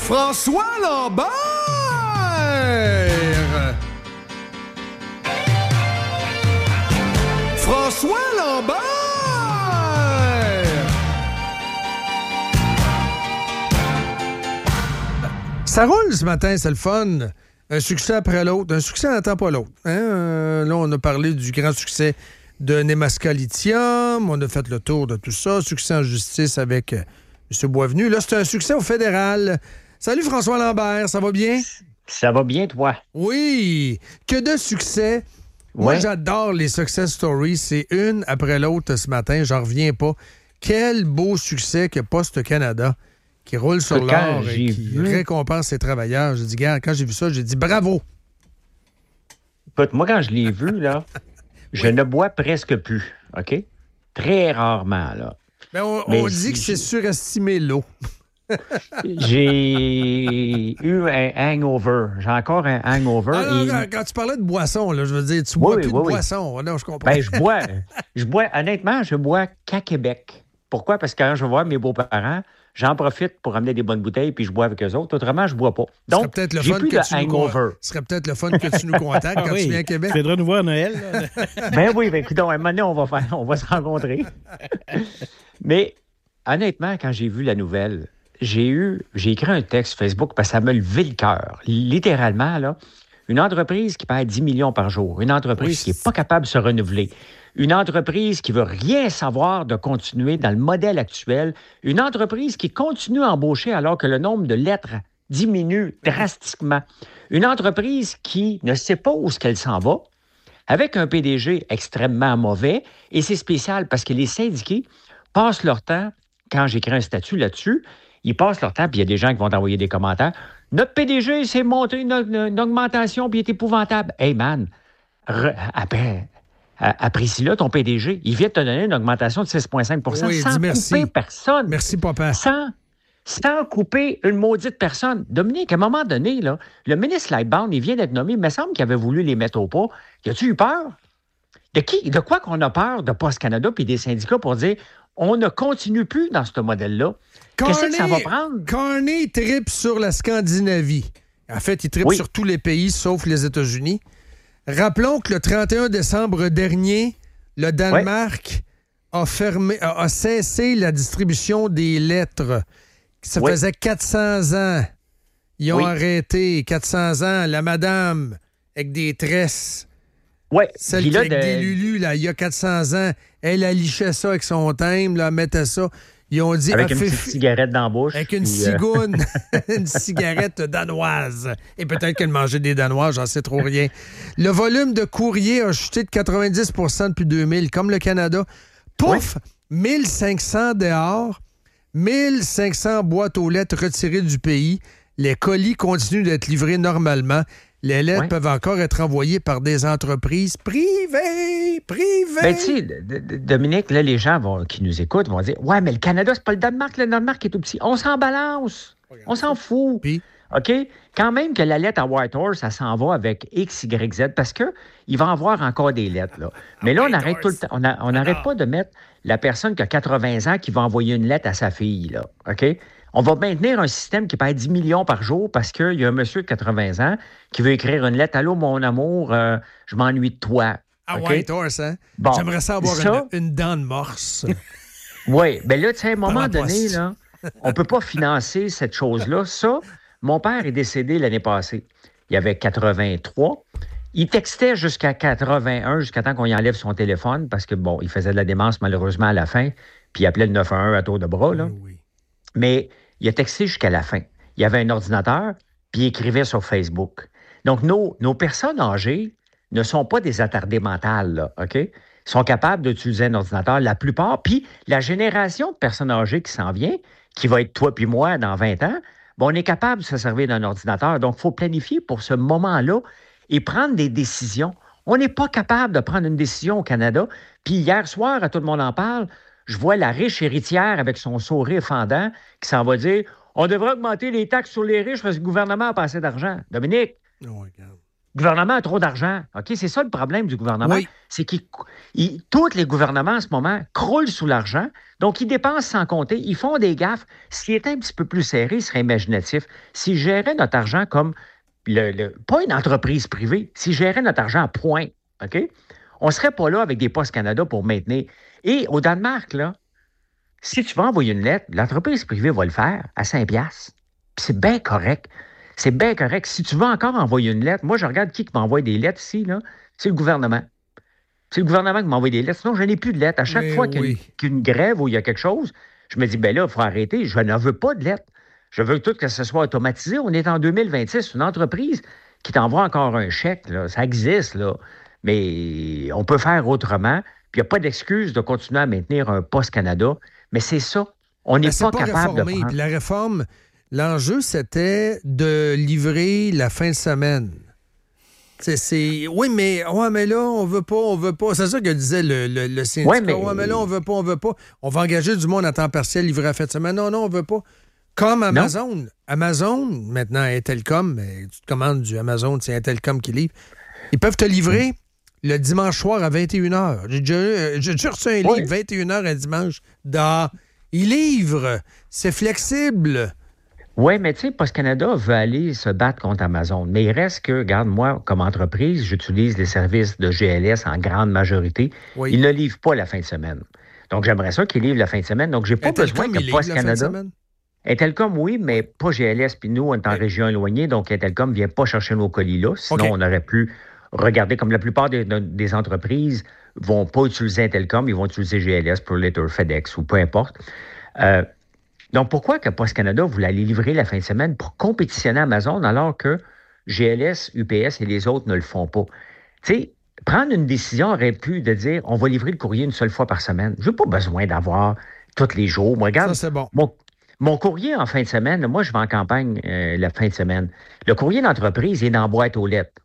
François Lambert! François Lambert! Ça roule ce matin, c'est le fun. Un succès après l'autre. Un succès n'attend pas l'autre. Hein? Là, on a parlé du grand succès de Nemaska Lithium. On a fait le tour de tout ça. Succès en justice avec M. Boisvenu. Là, c'est un succès au fédéral. Salut François Lambert, ça va bien? Ça va bien, toi? Oui. Que de succès. Moi, j'adore les success stories. C'est une après l'autre ce matin. J'en reviens pas. Quel beau succès que Poste Canada qui roule sur l'or et qui récompense ses travailleurs. J'ai dit, gars, quand j'ai vu ça, j'ai dit bravo. Écoute, moi, quand je l'ai vu, là, je ne bois presque plus, OK? Très rarement, là. Ben, on dit que c'est surestimé l'eau. J'ai eu un hangover. J'ai encore un hangover. Quand tu parlais de boisson, là, je veux dire, tu bois plus de boisson. Non, je comprends. Ben, honnêtement, je bois qu'à Québec. Pourquoi? Parce que quand je vais voir mes beaux-parents, j'en profite pour amener des bonnes bouteilles puis je bois avec eux autres. Autrement, je bois pas. Donc, j'ai plus de hangover. Ce serait peut-être le fun que tu nous contactes quand tu viens à Québec. Tu viendras nous voir à Noël. Ben oui, écoute, un moment donné, on va se rencontrer. Mais honnêtement, quand j'ai vu la nouvelle, j'ai écrit un texte Facebook parce que ça m'a levé le cœur. Littéralement, là, une entreprise qui perd 10 millions par jour, une entreprise qui n'est pas capable de se renouveler, une entreprise qui veut rien savoir de continuer dans le modèle actuel, une entreprise qui continue à embaucher alors que le nombre de lettres diminue drastiquement, une entreprise qui ne sait pas où est-ce qu'elle s'en va, avec un PDG extrêmement mauvais, et c'est spécial parce que les syndiqués passent leur temps, quand j'écris un statut là-dessus, ils passent leur temps, puis il y a des gens qui vont t'envoyer des commentaires. Notre PDG s'est monté une augmentation, puis il est épouvantable. Hey man, apprécie-le, ton PDG. Il vient de te donner une augmentation de 6,5 sans couper personne. Merci, papa. Sans couper une maudite personne. Dominique, à un moment donné, là, le ministre Lightbound, il vient d'être nommé. Il me semble qu'il avait voulu les mettre au pas. As-tu eu peur? De quoi qu'on a peur de Poste Canada puis des syndicats pour dire on ne continue plus dans ce modèle-là? Qu'est-ce que ça va prendre? Carney tripe sur la Scandinavie. En fait, il tripe sur tous les pays sauf les États-Unis. Rappelons que le 31 décembre dernier, le Danemark a cessé la distribution des lettres. Ça faisait 400 ans. Ils ont arrêté 400 ans. La madame avec des tresses. Oui. Celle qui avec des lulus, là, il y a 400 ans, elle lichait ça avec son thème, là, mettait ça. Ils ont dit... Avec une petite cigarette dans la bouche. Avec une cigoune, une cigarette danoise. Et peut-être qu'elle mangeait des Danois, j'en sais trop rien. Le volume de courrier a chuté de 90 depuis 2000, comme le Canada. Pouf! 1500 dehors, 1500 boîtes aux lettres retirées du pays. Les colis continuent d'être livrés normalement. Les lettres peuvent encore être envoyées par des entreprises privées. Ben, tu sais, Dominique, là, les gens qui nous écoutent vont dire « Ouais, mais le Canada, c'est pas le Danemark. Le Danemark est tout petit. On s'en balance. On s'en fout. » OK? Quand même que la lettre à Whitehorse, ça s'en va avec X, Y, Z, parce qu'il va en avoir encore des lettres, là. Mais là, on arrête tout le temps. On n'arrête pas de mettre la personne qui a 80 ans qui va envoyer une lettre à sa fille, là. OK? On va maintenir un système qui perd 10 millions par jour parce qu'il y a un monsieur de 80 ans qui veut écrire une lettre. « Allô, mon amour, je m'ennuie de toi. » À Whitehorse, hein? Bon, j'aimerais ça avoir une dent de morse. Oui, bien là, tu sais, à un moment donné, là, on ne peut pas financer cette chose-là. Ça, mon père est décédé l'année passée. Il avait 83. Il textait jusqu'à 81, jusqu'à temps qu'on y enlève son téléphone parce que, bon, il faisait de la démence malheureusement à la fin, puis il appelait le 911 à tour de bras, là. Oui. Mais il a texté jusqu'à la fin. Il y avait un ordinateur, puis il écrivait sur Facebook. Donc, nos personnes âgées ne sont pas des attardés mentales, là, OK? Ils sont capables d'utiliser un ordinateur, la plupart. Puis, la génération de personnes âgées qui s'en vient, qui va être toi puis moi dans 20 ans, on est capable de se servir d'un ordinateur. Donc, il faut planifier pour ce moment-là et prendre des décisions. On n'est pas capable de prendre une décision au Canada. Puis, hier soir, à Tout le monde en parle, je vois la riche héritière avec son sourire fendant qui s'en va dire « On devrait augmenter les taxes sur les riches parce que le gouvernement a pas assez d'argent. » Dominique, Le gouvernement a trop d'argent. OK? C'est ça le problème du gouvernement. Oui. C'est que tous les gouvernements en ce moment croulent sous l'argent. Donc, ils dépensent sans compter. Ils font des gaffes. Ce qui était un petit peu plus serré serait imaginatif. S'ils géraient notre argent comme, pas une entreprise privée, s'ils géraient notre argent à point, OK? On ne serait pas là avec des Postes Canada pour maintenir. Et au Danemark, là, si tu vas envoyer une lettre, l'entreprise privée va le faire à 5$. Puis c'est bien correct. C'est bien correct. Si tu veux encore envoyer une lettre, moi, je regarde qui m'envoie des lettres ici, là. C'est le gouvernement. C'est le gouvernement qui m'envoie des lettres. Sinon, je n'ai plus de lettres. À chaque fois qu'il y a une grève ou il y a quelque chose, je me dis, ben là, il faut arrêter. Je ne veux pas de lettres. Je veux tout que ce soit automatisé. On est en 2026. Une entreprise qui t'envoie encore un chèque, là, ça existe, là. Mais on peut faire autrement. Puis il n'y a pas d'excuse de continuer à maintenir un Poste Canada. Mais c'est ça. On n'est pas capable de prendre. Puis la réforme, l'enjeu, c'était de livrer la fin de semaine. Oui, mais là, on veut pas. C'est ça que disait le syndicat. Mais là, on veut pas. On va engager du monde à temps partiel livré à la fin de semaine. Non, on veut pas. Comme Amazon. Non. Amazon, maintenant, Intelcom, mais tu te commandes du Amazon, c'est Intelcom qui livre. Ils peuvent te livrer le dimanche soir à 21h. J'ai déjà reçu un livre, 21h un dimanche. Ils livrent. C'est flexible. Oui, mais tu sais, Post Canada veut aller se battre contre Amazon. Mais il reste que, regarde, moi, comme entreprise, j'utilise les services de GLS en grande majorité. Oui. Ils ne livrent pas la fin de semaine. Donc, j'aimerais ça qu'ils livrent la fin de semaine. Donc, j'ai pas besoin que Post Canada... Intelcom, oui, mais pas GLS. Puis nous, on est en région éloignée, donc Intelcom ne vient pas chercher nos colis là. Sinon, on aurait pu regarder, comme la plupart des entreprises ne vont pas utiliser Intelcom, ils vont utiliser GLS pour Letter, FedEx ou peu importe. Donc, pourquoi que Post Canada voulait aller livrer la fin de semaine pour compétitionner Amazon alors que GLS, UPS et les autres ne le font pas? Tu sais, prendre une décision aurait pu de dire on va livrer le courrier une seule fois par semaine. Je n'ai pas besoin d'avoir tous les jours. Moi, regarde, ça, c'est bon. Mon courrier en fin de semaine, moi, je vais en campagne la fin de semaine. Le courrier d'entreprise est dans la boîte aux lettres.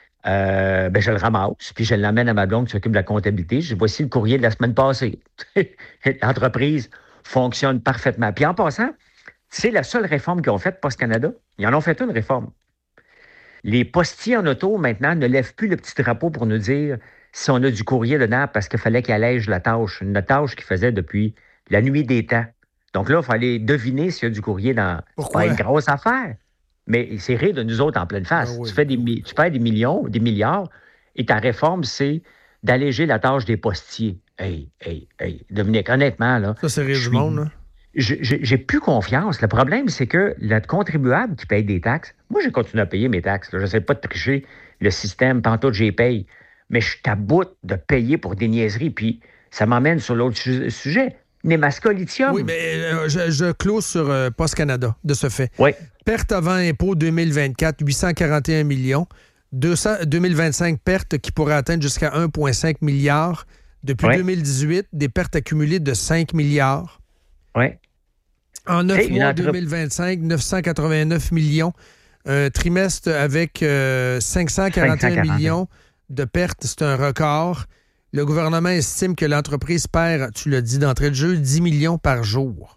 Je le ramasse, puis je l'amène à ma blonde qui s'occupe de la comptabilité. Je dis, voici le courrier de la semaine passée. L'entreprise fonctionne parfaitement. Puis en passant, c'est la seule réforme qu'ils ont faite, Post Canada. Ils en ont fait une réforme. Les postiers en auto, maintenant, ne lèvent plus le petit drapeau pour nous dire si on a du courrier dedans parce qu'il fallait qu'ils allègent la tâche. Une tâche qu'ils faisaient depuis la nuit des temps. Donc là, il fallait deviner s'il y a du courrier dans... Pourquoi? C'est pas une grosse affaire. Mais c'est rire de nous autres en pleine face. Oui. Tu perds des millions, des milliards, et ta réforme, c'est d'alléger la tâche des postiers. Hey, Dominique, honnêtement, là... Ça, c'est rire du monde, là. J'ai plus confiance. Le problème, c'est que le contribuable qui paye des taxes... Moi, j'ai continué à payer mes taxes. Je n'essaie pas de tricher le système, pantoute, j'y paye. Mais je suis à bout de payer pour des niaiseries, puis ça m'emmène sur l'autre sujet. Némasca Lithium. Oui, mais je close sur Post Canada, de ce fait. Oui. Perte avant impôt 2024, 841 millions. 2025, perte qui pourrait atteindre jusqu'à 1,5 milliard. Depuis 2018, des pertes accumulées de 5 milliards. Oui. En 9 mois 2025, 989 millions. Un trimestre avec 541 millions de pertes, c'est un record. Le gouvernement estime que l'entreprise perd, tu l'as dit d'entrée de jeu, 10 millions par jour.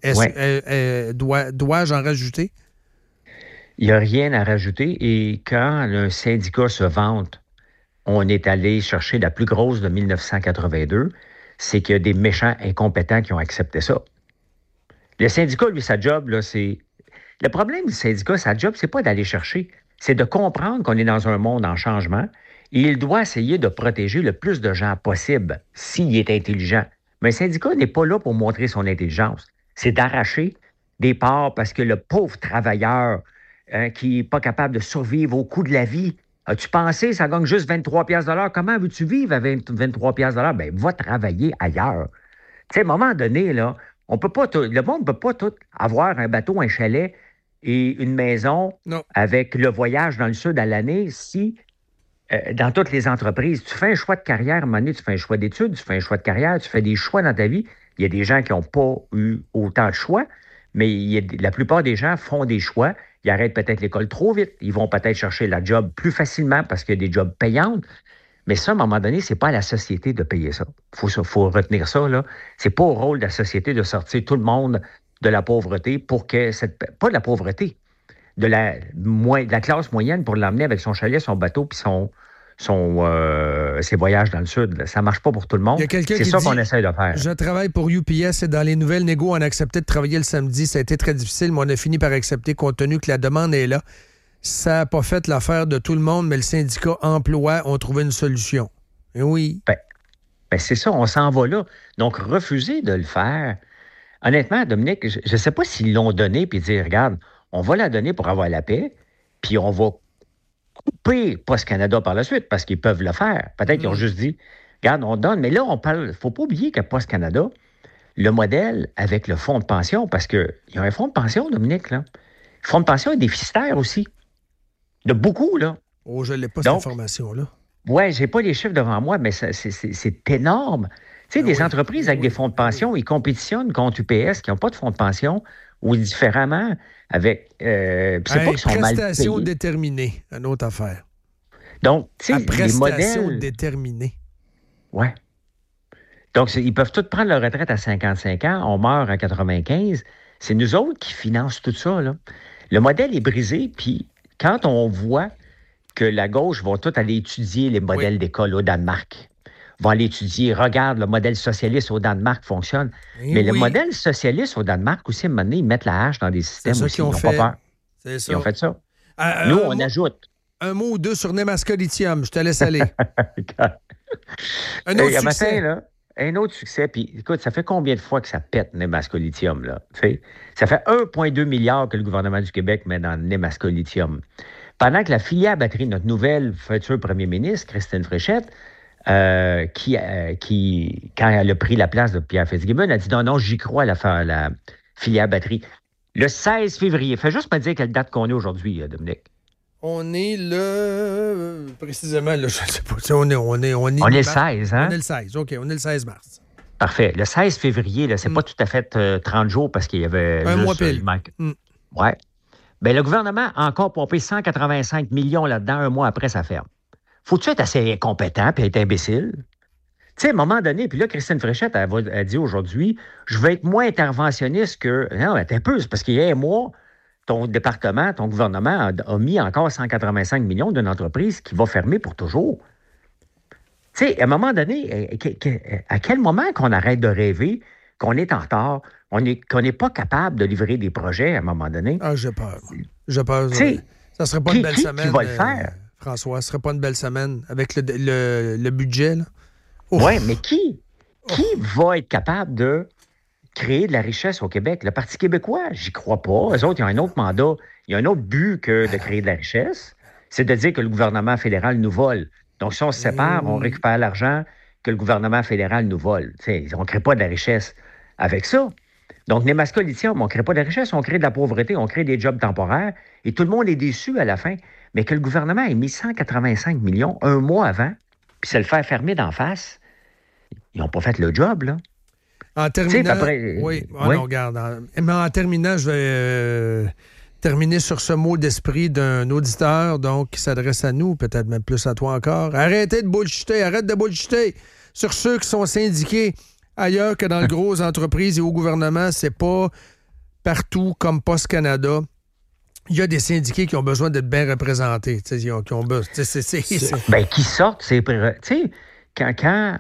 Dois-je en rajouter? Il n'y a rien à rajouter. Et quand un syndicat se vante, on est allé chercher la plus grosse de 1982, c'est qu'il y a des méchants incompétents qui ont accepté ça. Le syndicat, lui, sa job, là, c'est... Le problème du syndicat, sa job, c'est pas d'aller chercher, c'est de comprendre qu'on est dans un monde en changement. Et il doit essayer de protéger le plus de gens possible s'il est intelligent. Mais un syndicat n'est pas là pour montrer son intelligence. C'est d'arracher des parts parce que le pauvre travailleur qui n'est pas capable de survivre au coût de la vie, as-tu pensé, ça gagne juste 23 piastres de l'heure. Comment veux-tu vivre à 23 piastres de l'heure? Bien, va travailler ailleurs. Tu sais, à un moment donné, là, le monde ne peut pas tout avoir un bateau, un chalet et une maison avec le voyage dans le sud à l'année si... dans toutes les entreprises, tu fais un choix de carrière, à un moment donné, tu fais un choix d'études, tu fais un choix de carrière, tu fais des choix dans ta vie. Il y a des gens qui n'ont pas eu autant de choix, mais la plupart des gens font des choix. Ils arrêtent peut-être l'école trop vite. Ils vont peut-être chercher la job plus facilement parce qu'il y a des jobs payantes. Mais ça, à un moment donné, c'est pas à la société de payer ça. Faut retenir ça, là. C'est pas au rôle de la société de sortir tout le monde de la pauvreté pour que pas de la pauvreté, de la classe moyenne pour l'emmener avec son chalet, son bateau, puis ses voyages dans le Sud. Là. Ça ne marche pas pour tout le monde. C'est ça qu'on essaie de faire. Je travaille pour UPS et dans les nouvelles négos, on a accepté de travailler le samedi. Ça a été très difficile, mais on a fini par accepter compte tenu que la demande est là. Ça n'a pas fait l'affaire de tout le monde, mais le syndicat emploi ont trouvé une solution. Et oui. Ben, c'est ça, on s'en va là. Donc, refuser de le faire. Honnêtement, Dominique, je ne sais pas s'ils l'ont donné puis dire, regarde, on va la donner pour avoir la paix, puis on va couper Post Canada par la suite, parce qu'ils peuvent le faire. Peut-être qu'ils ont juste dit, regarde, on donne. Mais là, on parle. Il ne faut pas oublier que Post Canada, le modèle avec le fonds de pension, parce qu'il y a un fonds de pension, Dominique, là. Le fonds de pension est déficitaire aussi. De beaucoup, là. Oh, je ne l'ai pas, cette information-là. Oui, je n'ai pas les chiffres devant moi, mais c'est énorme. Tu sais, des entreprises avec des fonds de pension, ils compétitionnent contre UPS qui n'ont pas de fonds de pension ou différemment avec... c'est pas qu'ils sont mal payés. Prestation déterminée, une autre affaire. Donc, tu sais, les modèles... Prestation déterminée. Oui. Donc, ils peuvent tous prendre leur retraite à 55 ans, on meurt à 95. C'est nous autres qui financent tout ça, là. Le modèle est brisé, puis quand on voit que la gauche va tout aller étudier les modèles d'école au Danemark, vont aller étudier, regarde, le modèle socialiste au Danemark fonctionne. Mais le modèle socialiste au Danemark aussi, à un moment donné, ils mettent la hache dans des systèmes aussi. Ils n'ont pas peur. C'est ça. Ils ont fait ça. Nous, on ajoute. Un mot ou deux sur Nemaska Lithium. Je te laisse aller. Un autre succès. Là, un autre succès. Puis, écoute, ça fait combien de fois que ça pète Nemaska Lithium, là? Ça fait 1,2 milliard que le gouvernement du Québec met dans Nemaska Lithium. Pendant que la filière batterie, notre nouvelle future premier ministre, Christine Fréchette, qui, quand elle a pris la place de Pierre Fitzgibbon, a dit non, j'y crois à la filière batterie. Le 16 février. Fais juste me dire quelle date qu'on est aujourd'hui, Dominique. On est précisément, là, je ne sais pas. On est le 16, hein? On est le 16, OK. On est le 16 mars. Parfait. Le 16 février, là, c'est pas tout à fait 30 jours parce qu'il y avait... Un mois pile. Ouais. Bien, le gouvernement a encore pompé 185 millions là-dedans un mois après sa ferme. Faut-tu être assez incompétent et être imbécile? Tu sais, à un moment donné, puis là, Christine Fréchette a dit aujourd'hui, je vais être moins interventionniste que... Non, un peu, c'est parce qu'il y a un mois, ton département, ton gouvernement a mis encore 185 millions d'une entreprise qui va fermer pour toujours. Tu sais, à un moment donné, à quel moment qu'on arrête de rêver, qu'on est en retard, qu'on n'est pas capable de livrer des projets à un moment donné? Ah, j'ai peur. J'ai peur. Ça serait pas une belle semaine. Qui va le faire? François, ce serait pas une belle semaine avec le budget, là? Oui, mais qui va être capable de créer de la richesse au Québec? Le Parti québécois, j'y crois pas. Eux autres, ils ont un autre mandat. Il y a un autre but que de créer de la richesse. C'est de dire que le gouvernement fédéral nous vole. Donc, si on se sépare, on récupère l'argent que le gouvernement fédéral nous vole. T'sais, on ne crée pas de la richesse avec ça. Donc, Nemaska Lithium, on ne crée pas de la richesse, on crée de la pauvreté, on crée des jobs temporaires. Et tout le monde est déçu à la fin. Mais que le gouvernement ait mis 185 millions un mois avant, puis se le faire fermer d'en face, ils n'ont pas fait le job, là. En terminant... Oui. Non, regarde. Mais en terminant, je vais terminer sur ce mot d'esprit d'un auditeur donc, qui s'adresse à nous, peut-être même plus à toi encore. Arrêtez de bullshiter, arrête de bullshiter sur ceux qui sont syndiqués ailleurs que dans les grosses entreprises et au gouvernement. C'est pas partout comme Post Canada. Il y a des syndiqués qui ont besoin d'être bien représentés. Qui ont besoin. Qui sortent, c'est... Tu sais, quand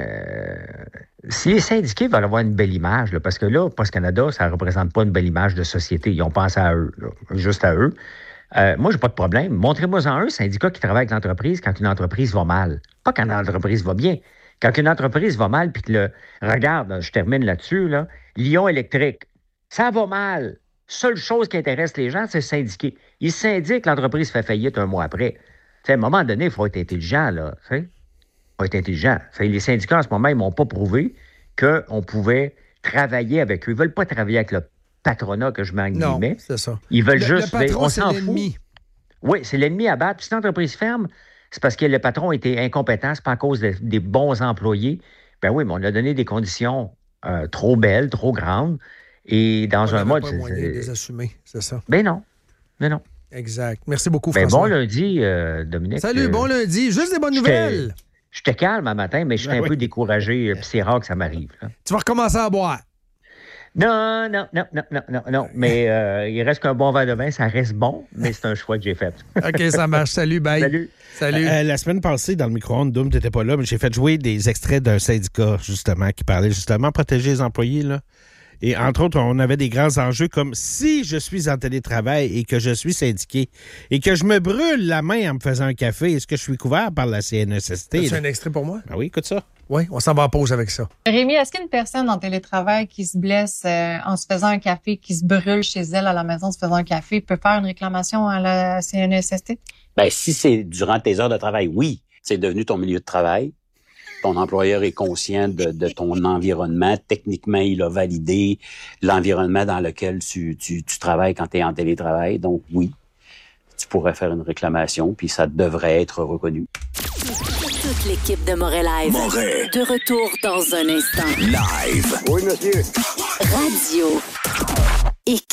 si les syndiqués veulent avoir une belle image, là, parce que là, Post Canada, ça ne représente pas une belle image de société. Ils ont pensé à eux, là, juste à eux. Moi, j'ai pas de problème. Montrez-moi un syndicat qui travaille avec l'entreprise quand une entreprise va mal. Pas quand l'entreprise va bien. Quand une entreprise va mal, puis que regarde, je termine là-dessus, là, Lyon Électrique, ça va mal. Seule chose qui intéresse les gens, c'est syndiquer. Ils syndiquent, l'entreprise fait faillite un mois après. T'sais, à un moment donné, il faut être intelligent, là. Il faut être intelligent. Les syndicats, en ce moment, ils m'ont pas prouvé qu'on pouvait travailler avec eux. Ils ne veulent pas travailler avec le patronat que je mets en guillemets. Non, c'est ça. Ils veulent juste... Le patron, on c'est s'en l'ennemi. Fout. Oui, c'est l'ennemi à battre. Puis si l'entreprise ferme, c'est parce que le patron était incompétent. C'est pas à cause des bons employés. Ben oui, mais on a donné des conditions trop belles, trop grandes. Et dans un mode... On n'avait pas moyen de les assumer, c'est ça. Ben non. Ben non. Exact. Merci beaucoup, François. Bon lundi, Dominique. Salut, bon lundi. Juste des bonnes nouvelles. J'étais calme un matin, mais je suis un peu découragé. Puis c'est rare que ça m'arrive. Là. Tu vas recommencer à boire. Non. Mais il reste qu'un bon verre de vin, ça reste bon, mais c'est un choix que j'ai fait. OK, ça marche. Salut, bye. Salut. La semaine passée, dans le micro-ondes, Doom, t'étais pas là, mais j'ai fait jouer des extraits d'un syndicat, justement, qui parlait justement protéger les employés, là. Et entre autres, on avait des grands enjeux comme si je suis en télétravail et que je suis syndiqué et que je me brûle la main en me faisant un café, est-ce que je suis couvert par la CNESST? C'est un extrait pour moi? Ben oui, écoute ça. Oui, on s'en va en pause avec ça. Rémi, est-ce qu'une personne en télétravail qui se blesse en se faisant un café, qui se brûle chez elle à la maison en se faisant un café, peut faire une réclamation à la CNESST? Ben, si c'est durant tes heures de travail, oui. C'est devenu ton milieu de travail. Ton employeur est conscient de ton environnement. Techniquement, il a validé l'environnement dans lequel tu travailles quand tu es en télétravail. Donc, oui, tu pourrais faire une réclamation, puis ça devrait être reconnu. Toute l'équipe de Moret Live. De retour dans un instant. Live. Oui, monsieur. Radio.